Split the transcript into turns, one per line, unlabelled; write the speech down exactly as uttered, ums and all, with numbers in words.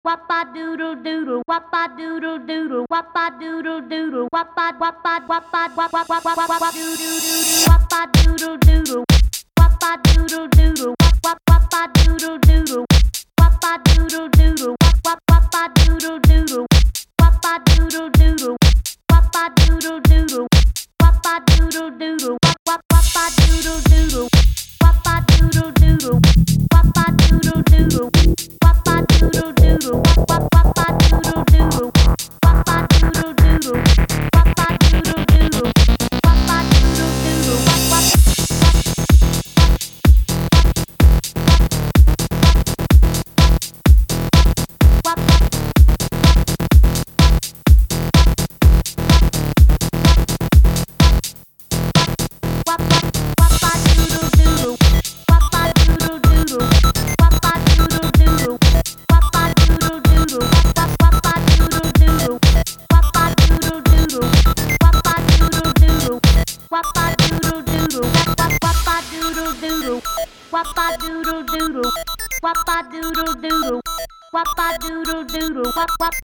Wappa doodle doodle, wappa doodle doodle, wappa doodle doodle, wappa wappa wappa wappa wappa wappa doodle doodle, wappa doodle doodle, wappa doodle doodle, wappa wappa doodle doodle, wappa doodle doodle, wappa wappa doodle doodle, wappa doodle doodle, wappa doodle doodle, wappa doodle doodle, wappa wappa doodle doodle, wappa doodle doodle, wappa doodle doodle. Wappa doodle doodle, wap wappa doodle doodle, wappa doodle doodle, wappa doodle doodle, wappa doodle doodle, wap wap wap wap wap wappa doodle doodle, wappa doodle doodle, wappa doodle doodle. Wappa doodle doodle, wap wappa doodle doodle, wappa doodle doodle, wappa doodle doodle, wappa doodle doodle, wap wappa doodle doodle, wappa doodle doodle, wappa doodle doodle, wappa doodle doodle, wap wap